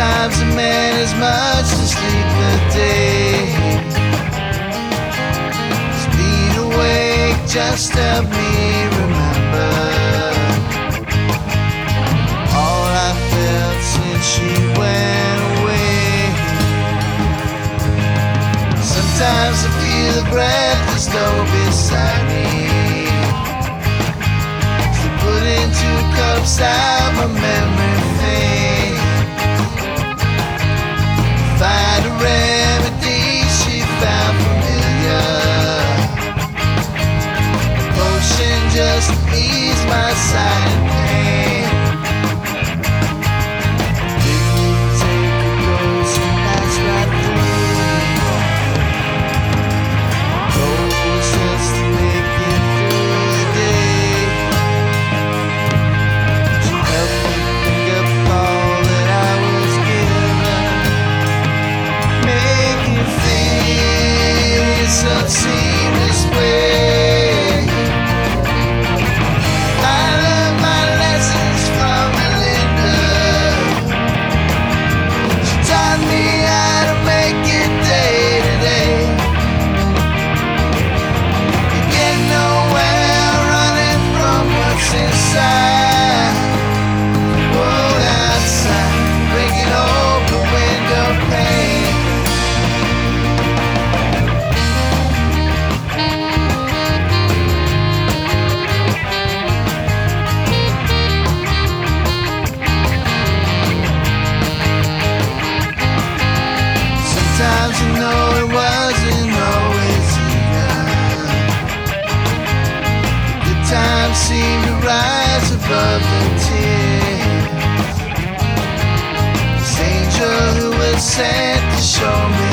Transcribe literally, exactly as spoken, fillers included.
Sometimes a man has much to sleep a day. Just being awake just help me remember all I felt since she went away. Sometimes I feel the breath as though beside me, so put into a cup side my memory fade. Find a remedy she found familiar, potion just to ease my silent pain. Take a dose and pass right through. Goes just to make it through the day. She helped me pick up all that I was given. Make you feel in some seamless way. I learned my lessons from Melinda. She taught me how to make it day to day. You get nowhere running from what's inside. World outside, breaking open window pane. Sometimes you know it wasn't always even. Good times seem to rise above the tears. This angel who was sent to show me